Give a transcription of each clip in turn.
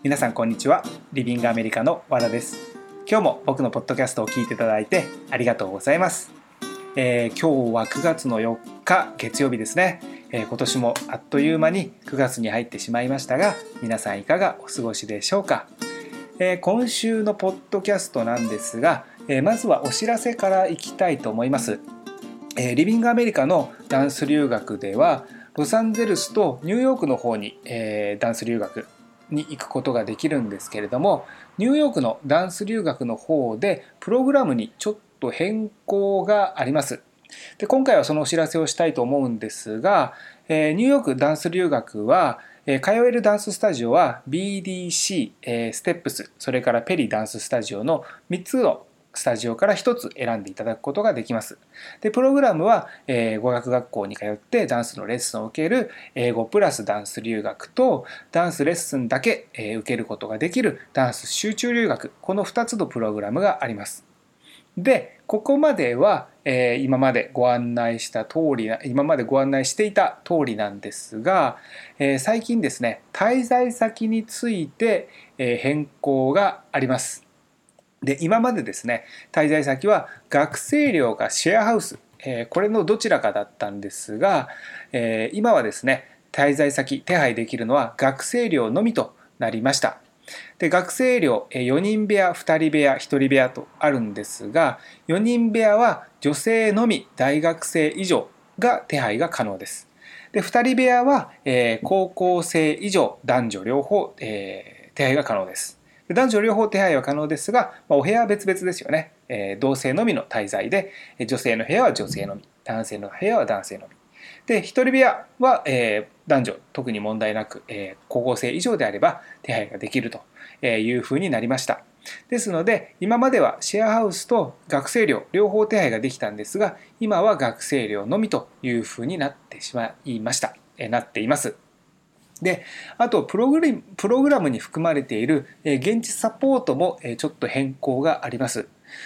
皆さんこんにちは。リビングアメリカの和田です。今日も僕のポッドキャストを聞いていただいてありがとうございます。今日は9月の4日月曜日ですね。今年もあっという間に9月に入ってしまいましたが、皆さんいかがお過ごしでしょうか。今週のポッドキャストなんですが、まずはお知らせからいきたいと思います。リビングアメリカのダンス留学ではロサンゼルスとニューヨークの方に、ダンス留学に行くことができるんですけれども、ニューヨークのダンス留学の方でプログラムにちょっと変更があります。で、今回はそのお知らせをしたいと思うんですが、ニューヨークダンス留学は通えるダンススタジオは BDC、ステップス、それからペリダンススタジオの3つのスタジオから1つ選んでいただくことができます。で、プログラムは、語学学校に通ってダンスのレッスンを受ける英語プラスダンス留学と、ダンスレッスンだけ、受けることができるダンス集中留学、この2つのプログラムがあります。で、ここまでは、今までご案内していた通りなんですが、最近ですね、滞在先について、変更があります。で、今までですね、滞在先は学生寮かシェアハウス、これのどちらかだったんですが、今はですね、滞在先手配できるのは学生寮のみとなりました。で、学生寮4人部屋、2人部屋、1人部屋とあるんですが、4人部屋は女性のみ大学生以上が手配が可能です。で、2人部屋は高校生以上男女両方手配が可能です。男女両方手配は可能ですが、お部屋は別々ですよね。同性のみの滞在で、女性の部屋は女性のみ、男性の部屋は男性のみ。で、一人部屋は、男女特に問題なく、高校生以上であれば手配ができるというふうになりました。ですので、今まではシェアハウスと学生寮両方手配ができたんですが、今は学生寮のみというふうになっています。で、あとプログラムに含まれている現地サポートもちょっと変更があります。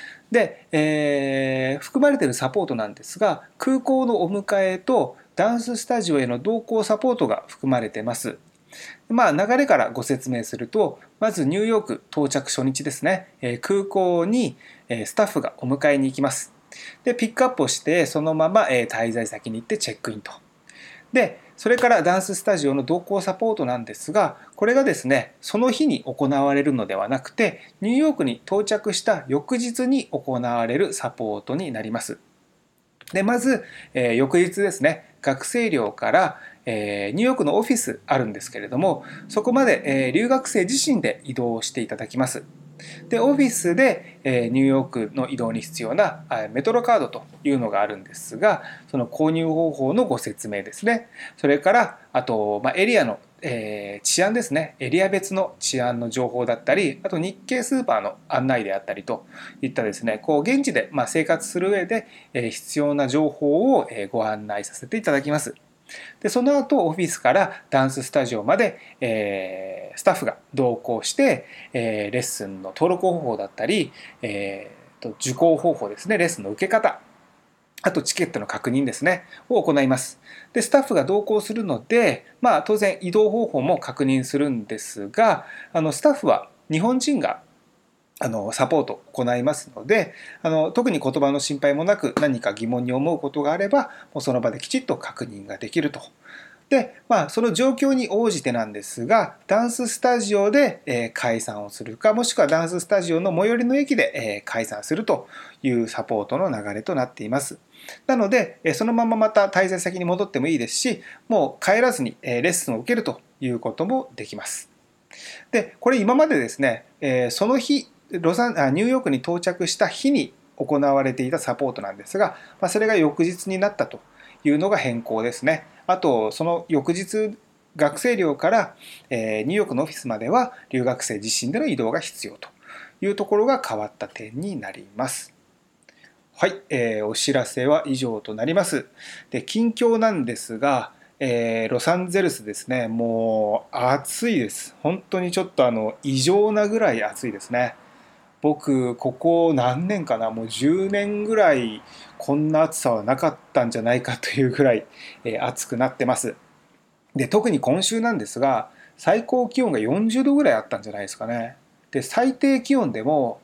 で、含まれているサポートなんですが、空港のお迎えとダンススタジオへの同行サポートが含まれています。流れからご説明すると、まずニューヨーク到着初日ですね、空港にスタッフがお迎えに行きます。で、ピックアップをしてそのまま滞在先に行ってチェックインと。で、それからダンススタジオの同行サポートなんですが、これがですね、その日に行われるのではなくて、ニューヨークに到着した翌日に行われるサポートになります。で、まず、翌日ですね、学生寮から、ニューヨークのオフィスあるんですけれども、そこまで、留学生自身で移動していただきます。で、オフィスでニューヨークの移動に必要なメトロカードというのがあるんですが、その購入方法のご説明ですね。それから、あと、エリアの治安ですね。エリア別の治安の情報だったり、あと日系スーパーの案内であったりといったですね、現地で生活する上で必要な情報をご案内させていただきます。で、その後オフィスからダンススタジオまで、スタッフが同行して、レッスンの登録方法だったり、受講方法ですね、レッスンの受け方、あとチケットの確認ですね、を行います。で、スタッフが同行するので、当然移動方法も確認するんですが、スタッフは日本人がサポートを行いますので、特に言葉の心配もなく、何か疑問に思うことがあれば、もうその場できちっと確認ができると。で、その状況に応じてなんですが、ダンススタジオで解散をするか、もしくはダンススタジオの最寄りの駅で解散するというサポートの流れとなっています。なので、そのまままた滞在先に戻ってもいいですし、もう帰らずにレッスンを受けるということもできます。で、これ今までですね、その日、ニューヨークに到着した日に行われていたサポートなんですが、それが翌日になったというのが変更ですね。あと、その翌日、学生寮から、ニューヨークのオフィスまでは留学生自身での移動が必要というところが変わった点になります。はい、お知らせは以上となります。で、近況なんですが、ロサンゼルスですね、もう暑いです。本当にちょっと異常なぐらい暑いですね。僕、ここ何年かな、もう10年ぐらいこんな暑さはなかったんじゃないかというぐらい、暑くなってます。で、特に今週なんですが、 最高気温が40度ぐらいあったんじゃないですかね。で最低気温でも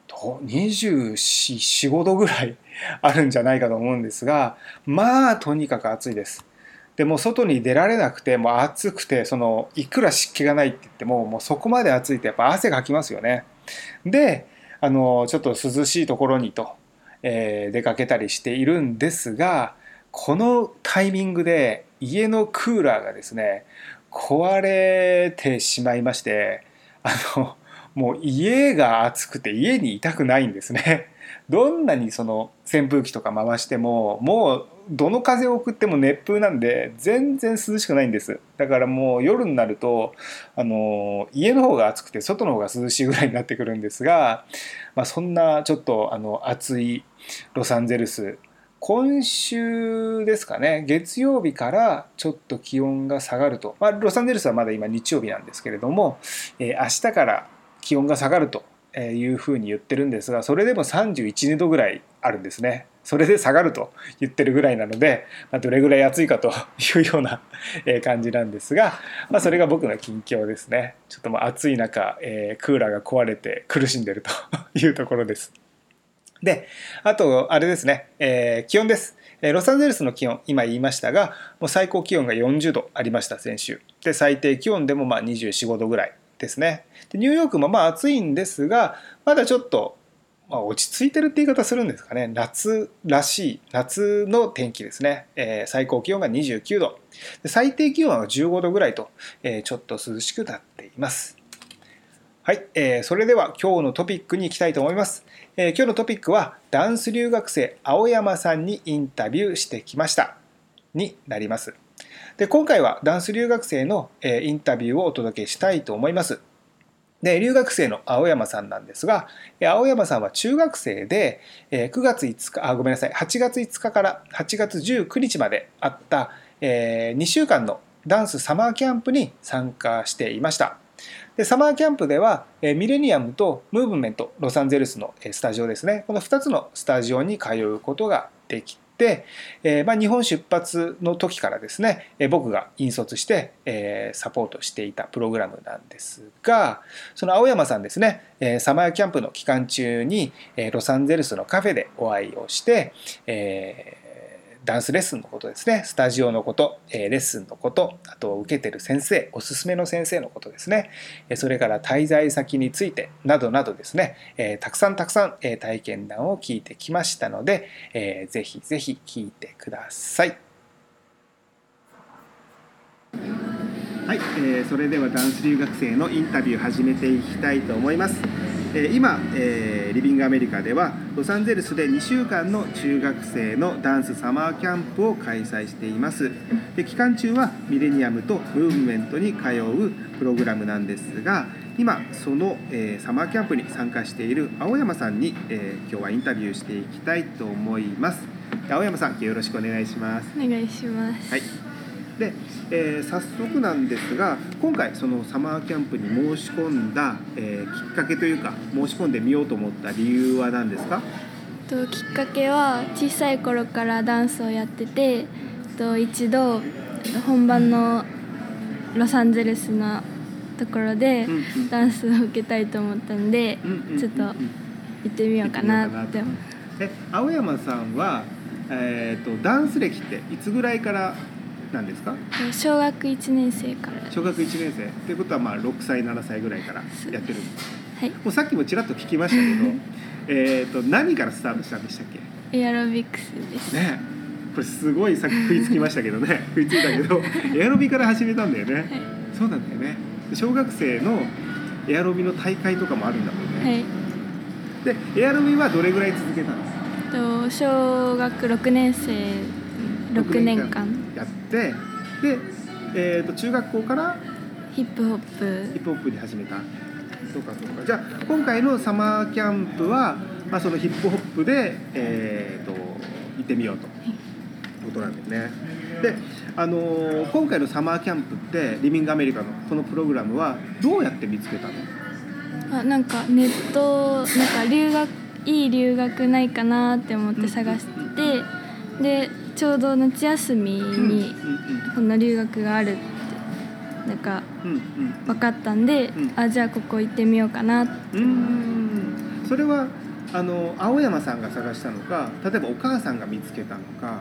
24、5度ぐらいあるんじゃないかと思うんですが、まあとにかく暑いです。でもう外に出られなくて、もう暑くて、いくら湿気がないって言っても、もうそこまで暑いとやっぱ汗かきますよね。でちょっと涼しいところにと、出かけたりしているんですが、このタイミングで家のクーラーがですね壊れてしまいまして、もう家が暑くて家にいたくないんですね。どんなに扇風機とか回しても、もうどの風を送っても熱風なんで全然涼しくないんです。だからもう夜になると家の方が暑くて外の方が涼しいぐらいになってくるんですが、そんなちょっと暑いロサンゼルス、今週ですかね、月曜日からちょっと気温が下がると、ロサンゼルスはまだ今日曜日なんですけれども、明日から気温が下がるというふうに言ってるんですが、それでも31度ぐらいあるんですね。それで下がると言ってるぐらいなので、どれぐらい暑いかというような感じなんですが、それが僕の近況ですね。ちょっともう暑い中、クーラーが壊れて苦しんでるというところです。で、あとあれですね、気温です。ロサンゼルスの気温、今言いましたが、もう最高気温が40度ありました、先週。で、最低気温でも24、5度ぐらいですね。でニューヨークも暑いんですが、まだちょっと、落ち着いてるって言い方するんですかね。夏らしい、夏の天気ですね。最高気温が29度。で最低気温は15度ぐらいと、ちょっと涼しくなっています。はい、それでは今日のトピックに行きたいと思います。今日のトピックはダンス留学生青山さんにインタビューしてきましたになります。で今回はダンス留学生のインタビューをお届けしたいと思います。で留学生の青山さんなんですが、青山さんは中学生で9月5日ごめんなさい8月5日から8月19日まであった2週間のダンスサマーキャンプに参加していました。でサマーキャンプではミレニアムとムーブメントロサンゼルスのスタジオですね、この2つのスタジオに通うことができて、日本出発の時からですね僕が引率してサポートしていたプログラムなんですが、その青山さんですねサマーキャンプの期間中にロサンゼルスのカフェでお会いをしてダンスレッスンのことですね、スタジオのこと、レッスンのこと、あと受けてる先生、おすすめの先生のことですね、それから滞在先についてなどなどですね、たくさん体験談を聞いてきましたので、ぜひぜひ聞いてください。はい、それではダンス留学生のインタビュー始めていきたいと思います。今、リビングアメリカではロサンゼルスで2週間の中学生のダンスサマーキャンプを開催しています。で期間中はミレニアムとムーブメントに通うプログラムなんですが、今その、サマーキャンプに参加している青山さんに、今日はインタビューしていきたいと思います。青山さん、よろしくお願いします。 お願いします。 はい。で早速なんですが、今回そのサマーキャンプに申し込んだ、きっかけというか、申し込んでみようと思った理由は何ですか？ きっかけは小さい頃からダンスをやってて、一度本番のロサンゼルスのところでダンスを受けたいと思ったんで、ちょっと行ってみようかなって思う。 青山さんは、ダンス歴っていつぐらいからなんですか？ 小学1年生から。 小学1年生っていうことは6歳7歳ぐらいからやってるんです。 はい、 もうさっきもちらっと聞きましたけど何からスタートしたんでしたっけ？ エアロビクスですね。これすごいさっき食いつきましたけどね食いついたけどエアロビから始めたんだよね、はい、そうなんだよね。小学生のエアロビの大会とかもあるんだもんね、 はい、 でエアロビはどれぐらい続けたんですか？ 小学6年生6年間やってで、中学校からヒップホップに始めた。そうか。じゃあ今回のサマーキャンプは、そのヒップホップで、行ってみようということなんですね。で、今回のサマーキャンプってリビングアメリカのこのプログラムはどうやって見つけたの？ なんかネットいい留学ないかなって思って探して、でちょうど夏休みにこんな留学があるってなんかうんうん分かったんで、じゃあここ行ってみようかなって。 それは青山さんが探したのか、例えばお母さんが見つけたのか。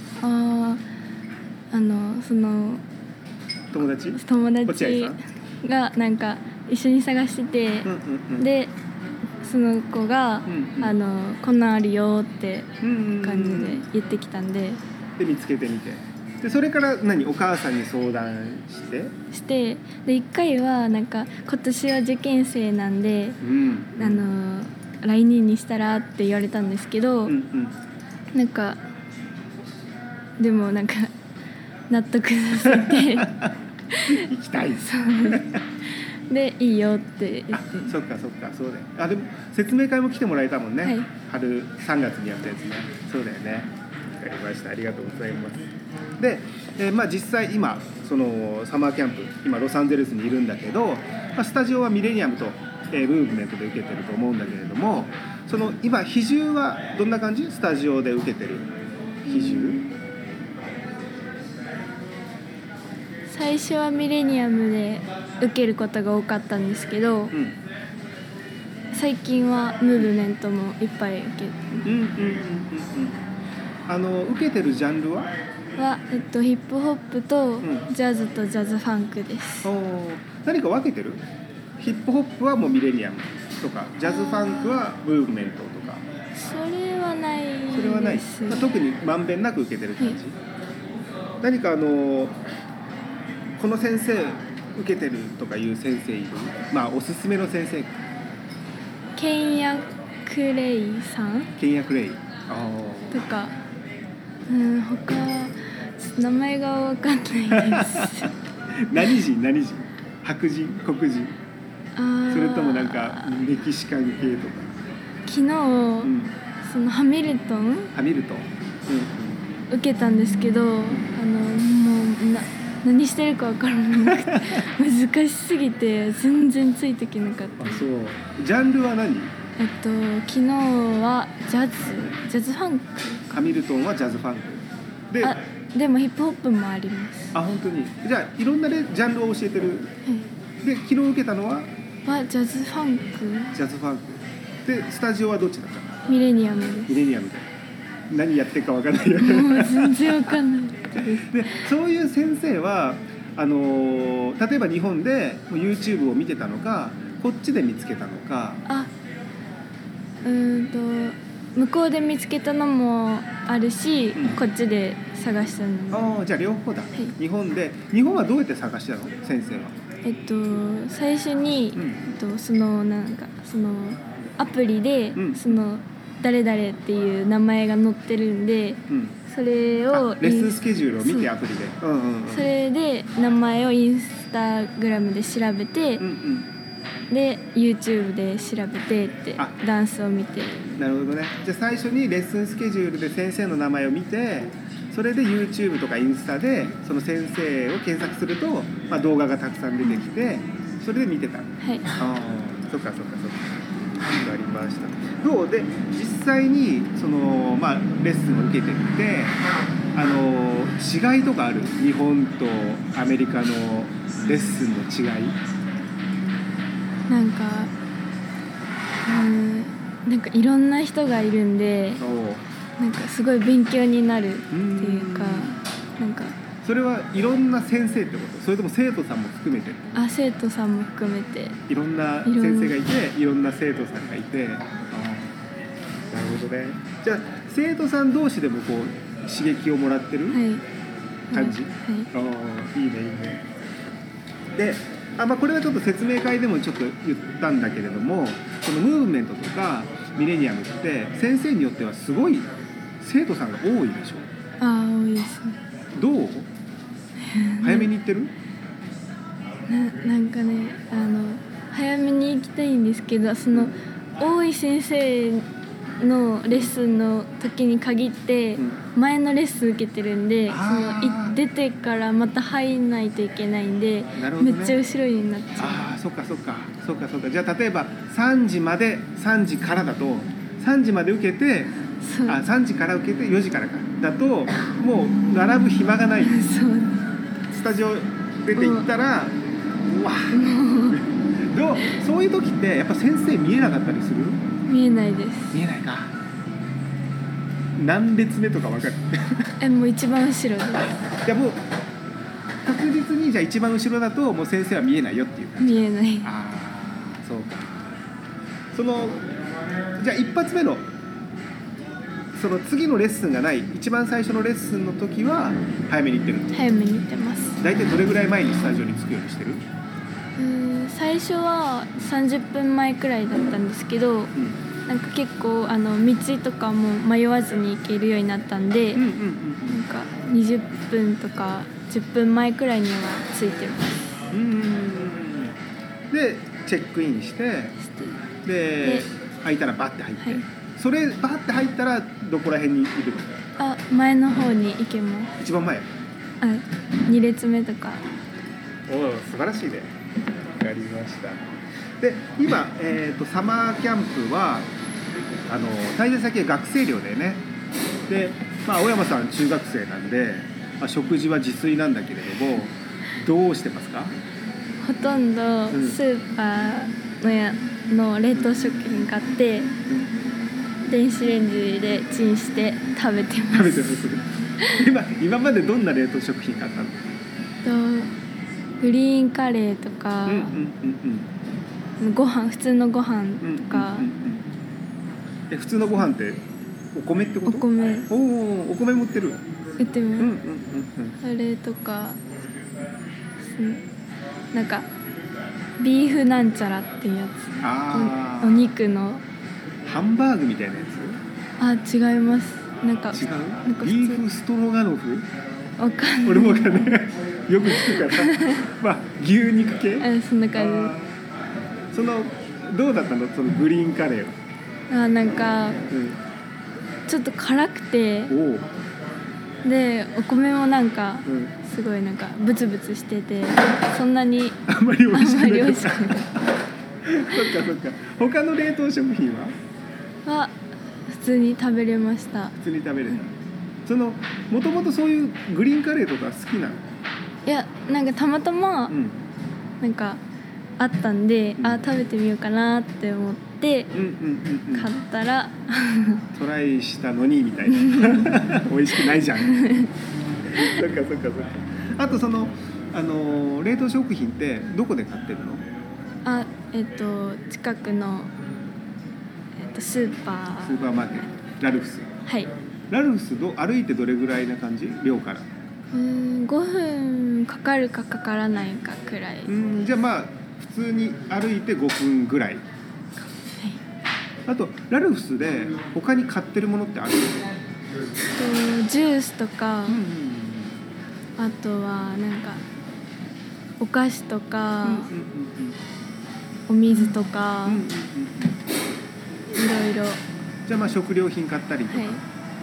その友達がなんか一緒に探してて、でその子が、こんなんあるよって感じで言ってきたんで、 で見つけてみて、でそれからお母さんに相談してで1回はなんか今年は受験生なんで、来年にしたらって言われたんですけど、なんかでもなんか納得させて行きたいでいいよって言って。 そっかそうだよ。でも説明会も来てもらえたもんね、 はい、 春3月にやったやつね。そうだよね。わかりました、ありがとうございます。で、実際今そのサマーキャンプ今ロサンゼルスにいるんだけど、スタジオはミレニアムと、ムーブメントで受けてると思うんだけれども、その今比重はどんな感じ？スタジオで受けてる比重？ 最初はミレニアムで受けることが多かったんですけど、最近はムーブメントもいっぱい受けて受けてるジャンルはヒップホップとジャズとジャズファンクです。 何か分けてる？ヒップホップはもうミレニアムとか、ジャズファンクはムーブメントとか。 それはないです。 それはない、特にまんべんなく受けてる感じ、何かこの先生受けてるとかいう先生いる？おすすめの先生。 ケンヤクレイさんとか、他名前が分かんないです何人？白人？黒人？それともなんかメキシカン系とか。 昨日、そのハミルトン、受けたんですけど、もう何してるか分からなくて難しすぎて全然ついていけなかった。 そう。ジャンルは何？ 昨日はジャズファンク。 ハミルトンはジャズファンクでもヒップホップもあります。 本当に。じゃあいろんなジャンルを教えてる。で昨日受けたのはジャズファンクで、スタジオはどっちだったの？ ミレニアムです。 ミレニアムで何やってるか分からないよもう全然分かんないでそういう先生は例えば日本で YouTube を見てたのか、こっちで見つけたのか。 向こうで見つけたのもあるし、こっちで探したのも。 じゃあ両方だ、日本はどうやって探したの？先生は最初に、そのアプリで、その誰々っていう名前が載ってるんで、それをレッスンスケジュールを見てアプリで、 それで名前をインスタグラムで調べて、で YouTube で調べてってダンスを見て。 なるほどね。じゃあ最初にレッスンスケジュールで先生の名前を見て、それで YouTube とかインスタでその先生を検索すると、動画がたくさん出てきて、それで見てた。そっかわかりました。どうで実際にその、レッスンを受けてみて、違いとかある？日本とアメリカのレッスンの違い。 なんかいろんな人がいるんで、なんかすごい勉強になるっていうか、なんかそれはいろんな先生ってこと？それとも生徒さんも含めて？ 生徒さんも含めていろんな先生がいて、いろんな生徒さんがいて。なるほどね。じゃあ生徒さん同士でもこう刺激をもらってる感じ？いいね。でこれはちょっと説明会でもちょっと言ったんだけれども、このムーブメントとかミレニアムって先生によってはすごい生徒さんが多いでしょ？ 多いですね。 どう？早めに行ってる？ なんかね、早めに行きたいんですけど、その多い先生のレッスンの時に限って前のレッスン受けてるんで、出てからまた入んないといけないんで、めっちゃ後ろになっちゃう。 そっか。じゃあ例えば3時からだと3時まで受けて、3時から受けて4時からかだともう並ぶ暇がない。スタジオ出ていったら、うわそういう時ってやっぱ先生見えなかったりする？ 見えないです。 見えないか。何列目とか分かる？ もう一番後ろです。 じゃあもう確実にじゃあ一番後ろだともう先生は見えないよっていう感じ。 見えない。 ああ、そうか。じゃあ一発目のその次のレッスンがない一番最初のレッスンの時は早めに行ってるの？ 早めに行ってます。 大体どれぐらい前にスタジオに着くようにしてる？ 最初は30分前くらいだったんですけど、なんか結構道とかも迷わずに行けるようになったんで、なんか20分とか10分前くらいには着いてます。 でチェックインしてで空いたらバッて入って、はい、それバッて入ったらどこら辺に行くの？ 前の方に行けます。 一番前 2列目とか。 素晴らしいね。わかりました。で今、サマーキャンプは滞在先は学生寮でね。で、青山さん中学生なんで、食事は自炊なんだけれどもどうしてますか？ ほとんどスーパーの冷凍食品買って、電子レンジでチンして食べてます。 今までどんな冷凍食品買ったの？ グリーンカレーとか、ご飯、普通のご飯とか。 普通のご飯ってお米ってこと？ お米。 お米も売ってる？ 売ってます。それとかなんかビーフなんちゃらっていうやつ。お肉のハンバーグみたいなやつ？ 違います。なんか違う？ビーフストロガノフ？ わかんない。 俺もわかんない。よく聞くから牛肉系？ そんな感じ。 どうだったの？そのグリーンカレーは。 なんか、ちょっと辛くて、でお米もなんか、すごいなんかブツブツしてて、そんなにあんまり美味しくない。 そっか。 他の冷凍食品は普通に食べれました。 普通に食べれた。もともとそういうグリーンカレーとか好きなの？ いや、なんかたまたま、なんかあったんで、食べてみようかなって思って買ったらトライしたのにみたいな。美味しくないじゃん。そっか。あと冷凍食品ってどこで買ってるの？ 近くの、スーパーマーケット、ラルフス。 はい。 ラルフス歩いてどれぐらいな感じ？寮から。 5分かかるかかからないかくらい。 じゃあ普通に歩いて5分ぐらい。はい。あとラルフスで他に買ってるものってある？ ジュースとか、あとはなんかお菓子とか、お水とか、いろいろ。 じゃあ食料品買ったりとか。はい。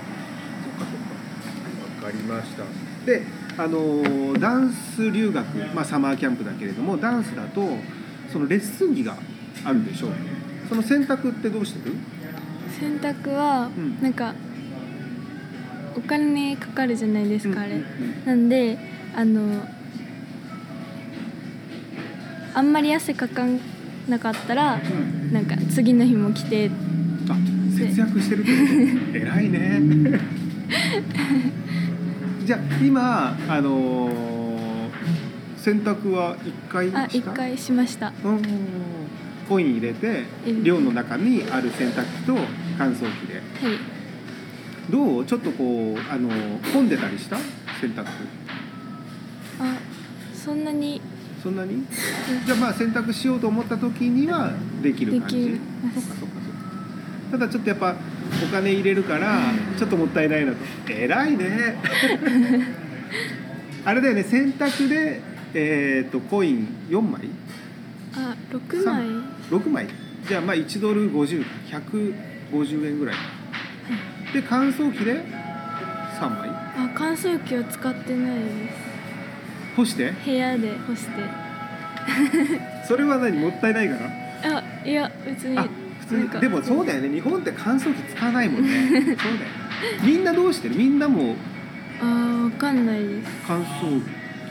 わかりました。で、ダンス留学、サマーキャンプだけれども、ダンスだとそのレッスン着があるでしょう。その選択ってどうしてる？選択は、なんかお金かかるじゃないですか、あれ。なんであんまり汗かかなかったら、なんか次の日も着て。 節約してるってこと？偉いね。じゃあ今洗濯は1回した？1 回しました。 コイン入れて寮の中にある洗濯機と乾燥機で。はい。どう？ちょっと混んでたりした？洗濯。 そんなに。 じゃあ洗濯しようと思った時にはできる感じ？そっか。ただちょっとやっぱお金入れるからちょっともったいないなと。偉いね。あれだよね、洗濯でコイン4枚 ？6枚。 6枚。じゃあ1ドル50、150円ぐらい。で乾燥機で3枚。 乾燥機は使ってないです。 干して？ 部屋で干して。 それはもったいないから？ いや別に。 でもそうだよね、日本って乾燥機使わないもんね。そうだよね。みんなどうしてる？みんなもわかんないです。 乾燥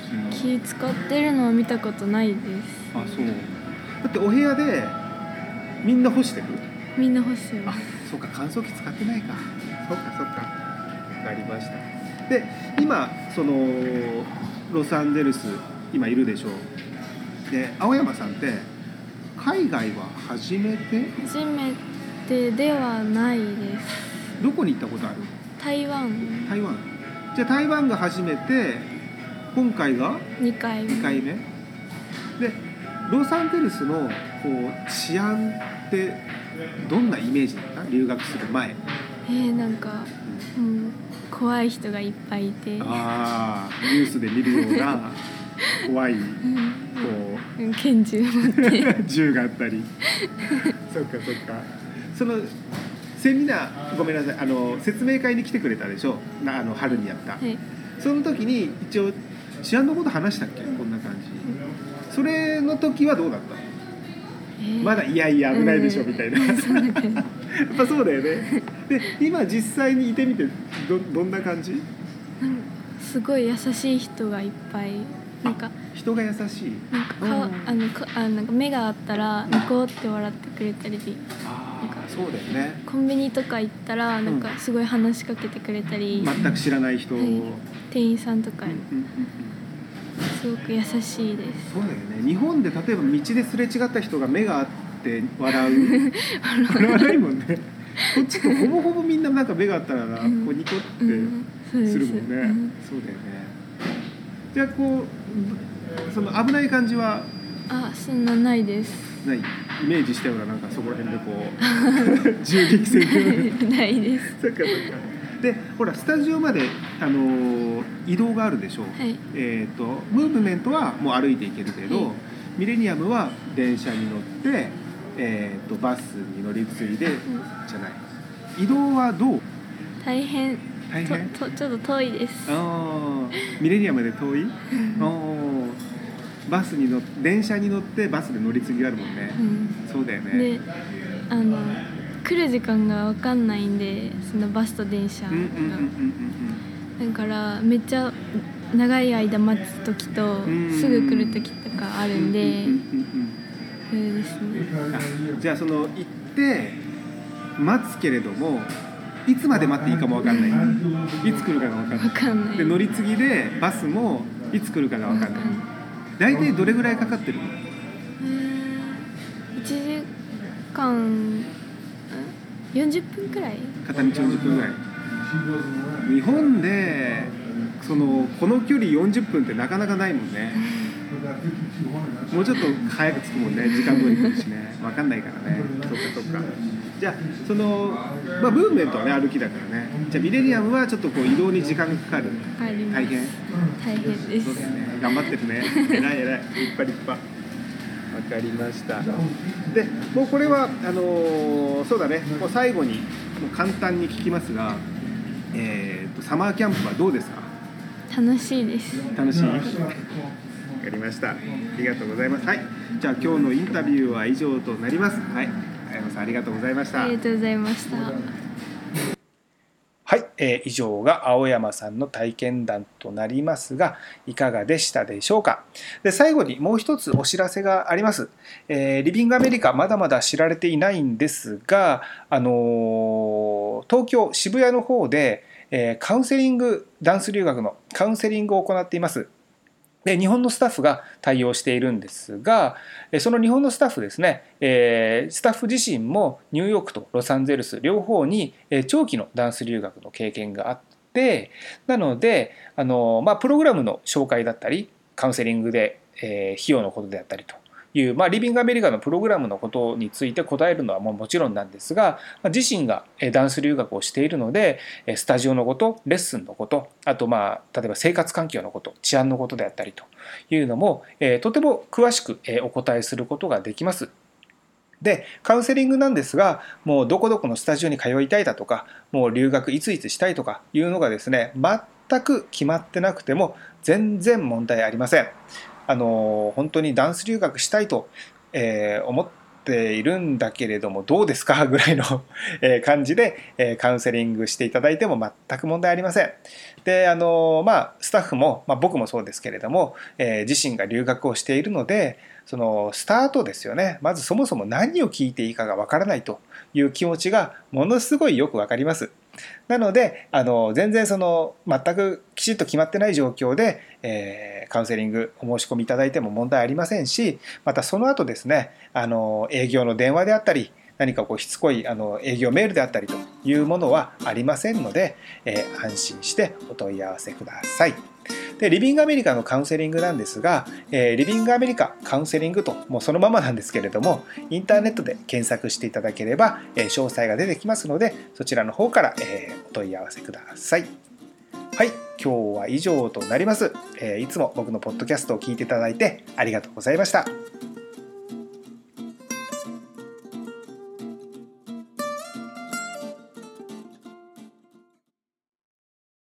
気使ってるのは見たことないです。 あ、そう。だってお部屋でみんな干してる？ みんな干してまあ、 す。 そうか、乾燥機使ってないか。そっかそっか。わかりました。で、今そのロサンゼルス今いるでしょう。で、青山さんって海外は初めて？ 初めてではないです。 どこに行ったことある？ 台湾台湾。じゃあ台湾が初めて、今回が 2回目。 2回目で、ロサンゼルスのこう治安ってどんなイメージだった？留学する前。 なんか、怖い人がいっぱいいて、 ああ、ニュースで見るような怖いこ拳銃持ってう銃があったりそっかそっか。そのセミナー、ごめんなさい、説明会に来てくれたでしょ、春にやった、 はい、 その時に一応治安のこと話したっけ？こんな感じ、それの時はどうだった？まだいやいや危ないでしょみたいな、やっぱそうだよね。で、今実際にいてみてどんな感じ？ すごい優しい人がいっぱい、なんか人が優しい、 なんか目があったらニコって笑ってくれたりで、 なんかそうだよね。 コンビニとか行ったらなんかすごい話しかけてくれたり、 全く知らない人、 店員さんとかにすごく優しいです。 そうだよね。日本で例えば道ですれ違った人が目があって笑笑わないもんね。こっちとほぼほぼみんななんか目があったらな、こうニコってするもんね。そうだよね。じゃあこうその危ない感じはそんなないです。 ない。イメージしたような、なんかそこら辺でこう銃撃戦ないです。 そっかそっか。で、ほらスタジオまで、移動があるでしょう、 はい、 ムーブメントはもう歩いていけるけど、ミレニアムは電車に乗って、バスに乗り継いで、じゃない、移動はどう？ 大変ちょっと遠いです。 ミレニアムで遠い？バスに電車に乗ってバスで乗り継ぎがあるもんね、そうだよね。 で、来る時間が分かんないんで、そのバスと電車が、だからめっちゃ長い間待つ時とすぐ来る時とかあるんで、それですね。 じゃあその行って待つけれども、いつまで待っていいかも分かんない、いつ来るかが分かんないで、乗り継ぎでバスもいつ来るかが分かんない。大体どれぐらいかかってるの ？1時間40分くらい、 片道40分ぐらい。日本でこの距離40分ってなかなかないもんね。もうちょっと早く着くもんね、時間通り来るしね、分かんないからね。そっかそっか。じゃあムーブメントはね歩きだからね。じゃあミレニアムはちょっとこう移動に時間がかかる。大変大変です。 そうだよね、頑張ってるね。偉い立派立派。わかりました。でもうこれはそうだね、もう最後にもう簡単に聞きますが、サマーキャンプはどうですか？ 楽しいです。 楽しい。わかりました。ありがとうございます。はい。じゃあ今日のインタビューは以上となります。はい。青山さんありがとうございました。 ありがとうございました。 はい、以上が青山さんの体験談となりますが、いかがでしたでしょうか。で、最後にもう一つお知らせがあります。リビングアメリカ、まだまだ知られていないんですが、東京渋谷の方でカウンセリング、ダンス留学のカウンセリングを行っています。で、日本のスタッフが対応しているんですが、その日本のスタッフですね、スタッフ自身もニューヨークとロサンゼルス両方に長期のダンス留学の経験があって、なのでプログラムの紹介だったりカウンセリングで費用のことであったりという、リビングアメリカのプログラムのことについて答えるのはもちろんなんですが、自身がダンス留学をしているので、スタジオのこと、レッスンのこと、あと例えば生活環境のこと、治安のことであったりというのも、とても詳しくお答えすることができます。で、カウンセリングなんですが、もうどこどこのスタジオに通いたいだとか、もう留学いついつしたいとかいうのがですね、全く決まってなくても全然問題ありません。本当にダンス留学したいと思っっているんだけれどもどうですかぐらいの感じでカウンセリングしていただいても全く問題ありません。でスタッフも、僕もそうですけれども、自身が留学をしているのでそのスタートですよね。まずそもそも何を聞いていいかがわからないという気持ちがものすごいよくわかります。なので全然全くきちっと決まってない状況で、カウンセリングお申し込みいただいても問題ありませんし、またその後ですね営業の電話であったり何かしつこい営業メールであったりというものはありませんので、安心してお問い合わせください。でリビングアメリカのカウンセリングなんですが、リビングアメリカカウンセリングともうそのままなんですけれども、インターネットで検索していただければ、詳細が出てきますのでそちらの方から、お問い合わせください。はい、今日は以上となります。いつも僕のポッドキャストを聞いていただいてありがとうございました。